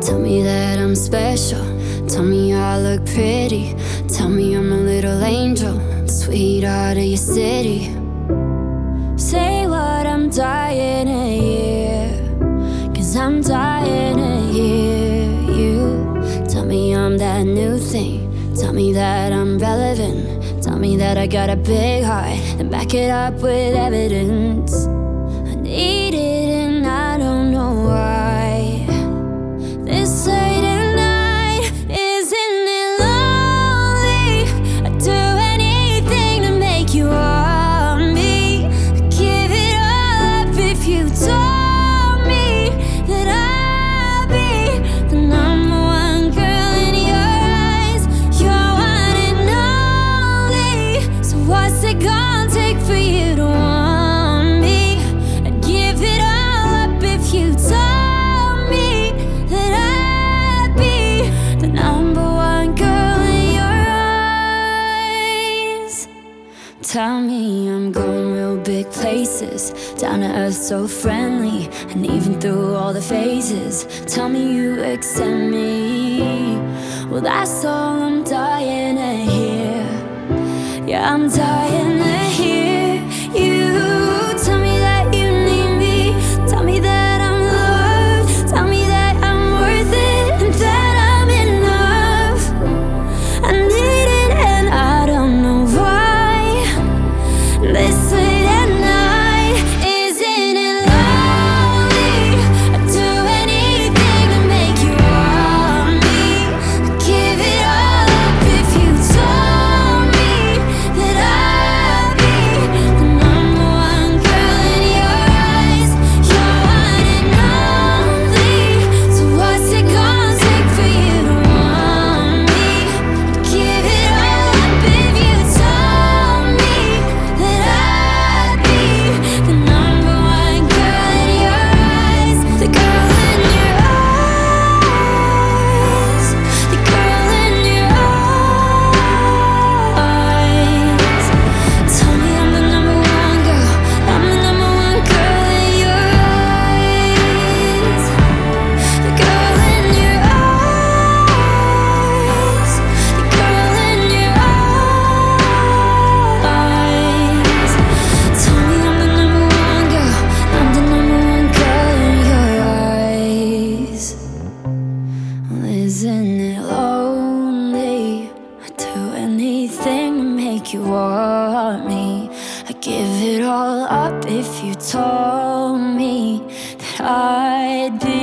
Tell me that I'm special. Tell me I look pretty. Tell me I'm a little angel, the sweetheart of your city. Say what I'm dying to hear, 'cause I'm dying to hear you. Tell me I'm that new thing. Tell me that I'm relevant. Tell me that I got a big heart, and back it up with evidence. I need it and I don't know why. This late at night, isn't it lonely? I'd do anything to make you want me. I'd give it all up if you told me that I'd be the number one girl in your eyes. You're one and only. So what's it gonna take for you to want me? I'd give it all up if you told me that I'd be the number one girl in your eyes. Tell me I'm going real big places, down to earth so friendly, and even through all the phases. Tell me you accept me. Well, that's all I'm dying to hear. Yeah, I'm dying to hear you. Tell me that you need me. Tell me that I'm loved. Tell me that I'm worth it and that I'm enough. I need it and I don't know why. This late at night, isn't it lonely? I'd do anything to make you want me. I'd give it all up if you told me that I'd be the number one girl in your eyes. You're one and only. So what's it gonna take for you to want me? I'd give it all up if you told me that I'd be the number one girl in your eyes. The girl in your eyes. The girl in your eyes. Tell me I'm the number one girl. I'm the number one girl in your eyes. The girl in your eyes. The girl in your eyes. Tell me I'm the number one girl. I'm the number one girl in your eyes. Well, isn't it lonely? I'd do anything to make you want me. I'd give it all up if you told me that I'd be